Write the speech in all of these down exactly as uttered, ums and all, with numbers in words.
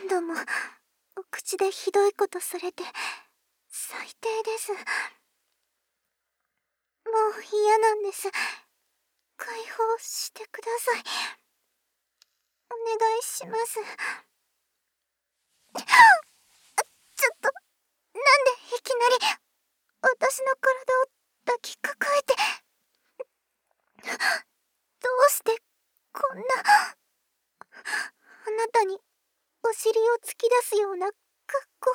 何度もお口でひどいことされて最低です。もう嫌なんです。解放してください。お願いします。ちょっと、なんでいきなり私の体を抱きかかえて、どうしてこんな、あなたにお尻を突き出すような格好。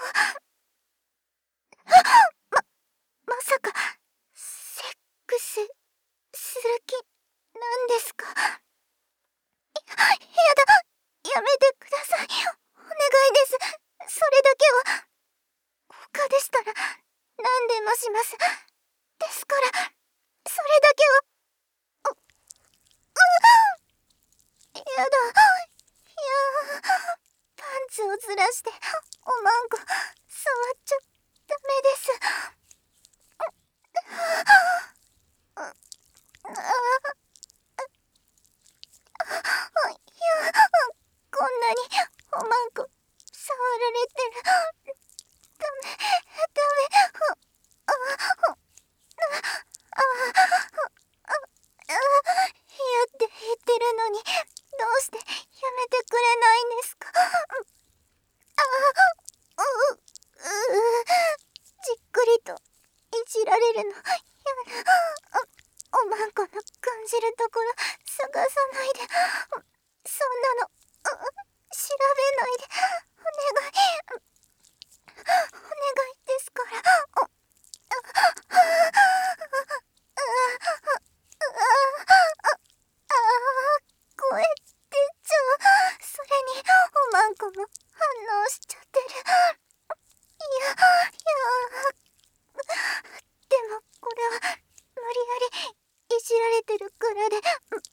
ま、まさかセックスする気なんですか？やだ、やめてください。お願いです。それだけは。他でしたら何でもします。ですから、それだけは。う、うやだ。いやパンツをずらしておまんこ触っちゃダメです。いや、こんなにおまんこ触られてる。ダメ、ダメ。あ、あ、あ、あ、嫌って言ってるのに、どうしてやめてくれないんですか？あ、う、う、じっくりといじられるのやだ。おまんこの感じるところ探さないで。そんなの調べないで。お願い、お願いですから。声出ちゃう。それにおまんこも反応しちゃってる。いや、いや、でもこれは無理やりいじられてるからで。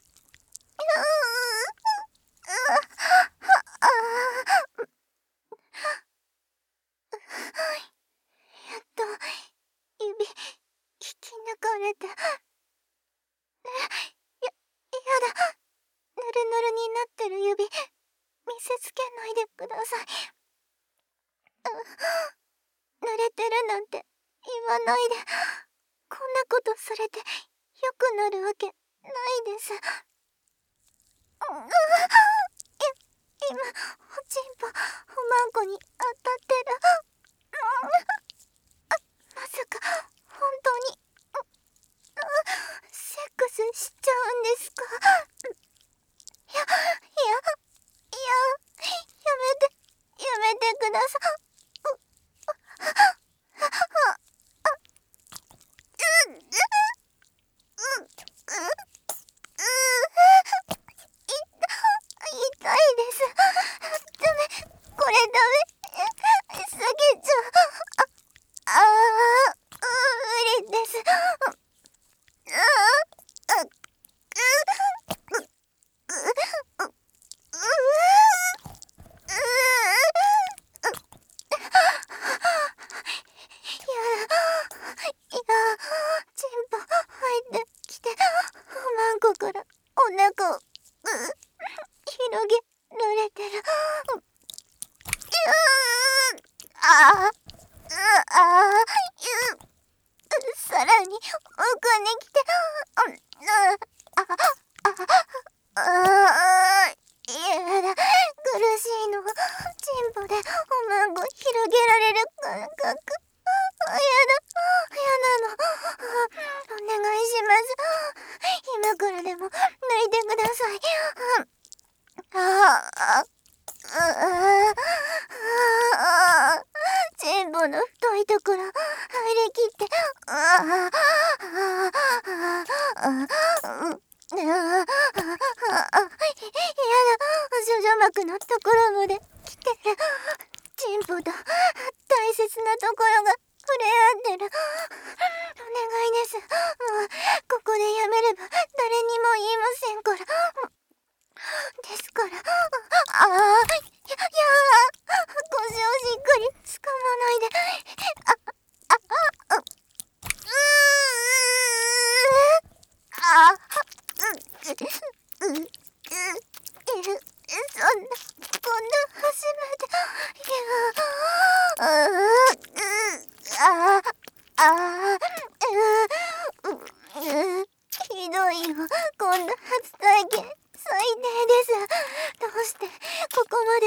やっと指引き抜かれて。や、やだ。ぬるぬるになってる指見せつけないでください。濡れてるなんて言わないで。こんなことされて良くなるわけないです。今、おちんぽおまんこに当たってる。まさか本当にセックスしちゃうんですか？いや、いや、いや、やめて、やめてください。痛いです。ダメ、これダメ。すぎちゃう。あ、あー、無理です。お腹を広げられてる。ああ、ああ、さらに奥に来て、ああ、あ、やだ、苦しいの。チンポでおまんこ広げられる感覚。やだ、やなの。お願いします。今からでも抜いてください。ああ、ああ、チンポの太いところ入りきって、ああ、ああ、やだ、処女膜のところまで来てる。チンポと大切なところが触れ合ってる。お願いです。もうここでやめれば誰にも言いませんから。ですから、ああ、いや、いや、腰をしっかり掴まないで。あ、あ、あ、う、あ、う、う、う、う、そんな、こんな初めて。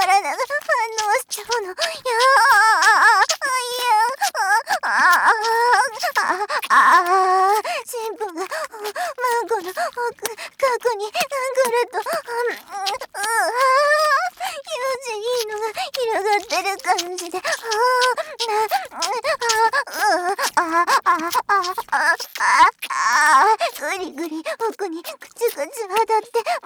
体が反応しちゃうの。いやー、いや、ああ、ああ、あ、神父がマンゴの奥、過去にぐるっと、うん、うわー、気持ちいいのが広がってる感じで、ああ、な、ああ、ああ、ああ、ああ、ああ、ぐりぐり奥にくちゅくちゅ当たって、うん、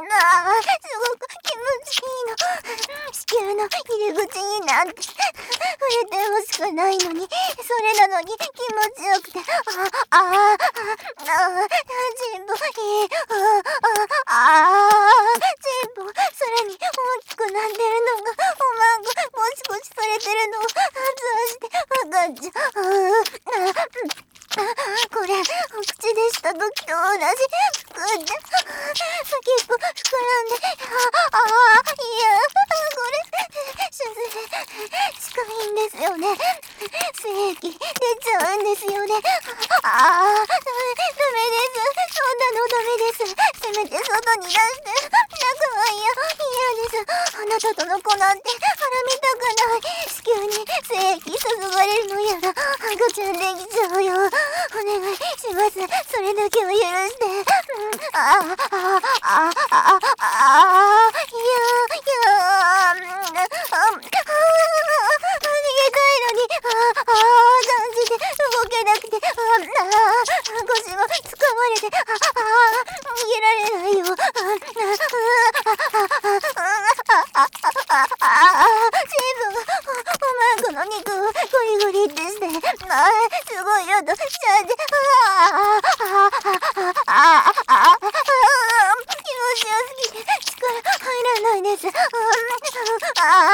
ああ、すごく気持ちいいの。子宮の入り口になんて触れてほしくないのに、それなのに気持ちよくて、ああ、ああ、ああ、全部いい、ああ、ああ、全部さらに大きくなってるのが、おまんがゴシゴシされてるのを発話してわかっちゃう。ああ、これ、お口でした時と同じ。ふくって、先っぽ膨らんで、ああ、いや、これ、出世、近いんですよね。精液、出ちゃうんですよね。ああ、ダメ、ダメです。そんなのダメです。せめて外に出して、中は嫌、嫌です。あなたとの子なんて、腹見たくない。子宮に精液注がれるのやら、赤ちゃんできちゃうよ。お願いします。それだけは許して。うん、ああ、ああ、ああ、ああ、いや、いや、あ、あ、逃げたいのに、ああ、感じで動けなくて、ああ、腰も掴まれて、ああ、逃げられないよ。ああ、ああ、ああ、ああ、ああ、全部が、おまんこの肉をゴリゴリってして、ああ、すごい音しちゃって、ああ、ああ、ああ、ああ、気持ちよすぎて力入らないです。ああ、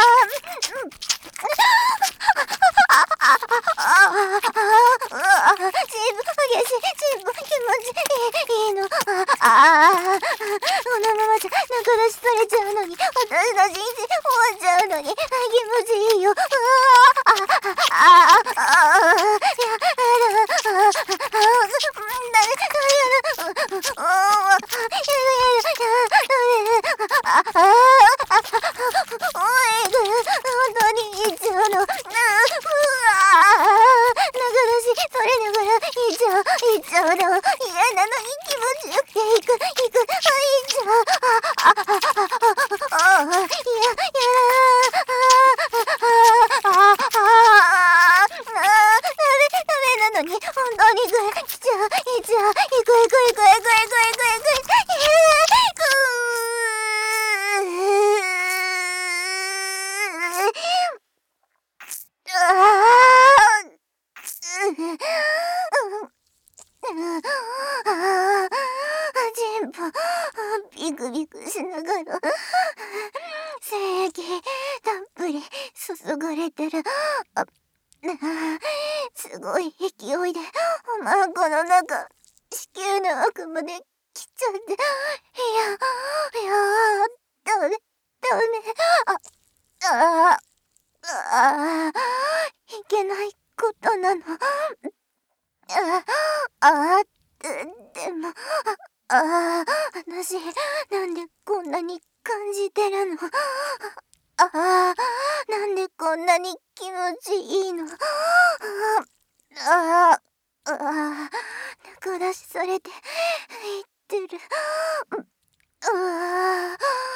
ああ、全部激しい、全部気持ちいいの。ああ、このままじゃ仲出しされちゃうのに、私の人生終わっちゃうのに、気持ちいいよ。ああ、ああ、ああ、やだ、ああ、本当に来ちゃう、いっちゃう、行く行く行く行く行く行く行く全部ビクビクしながら精液たっぷり注がれてる。あ、すごい勢いでおまんこの中子宮の奥まで来ちゃって、いやいや、ダメダメ、ああああ、いけないことなの。ああ、で、でも、ああ、私、なんでこんなに感じてるの。ああ、なんでこんなに気持ちいいの。ああ、ああ、仲出しされて、言ってる。ああ、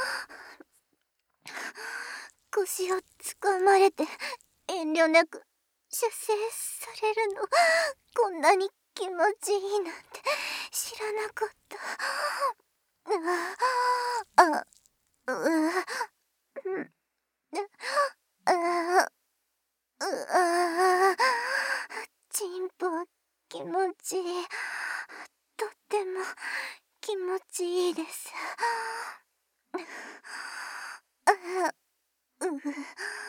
腰を掴まれて、遠慮なく射精されるの、こんなに気持ちいいなんて知らなかった。ああ、うう、うん、ああ、うあ、ちんぽ気持ちいい。とっても気持ちいいです。ああ、うう。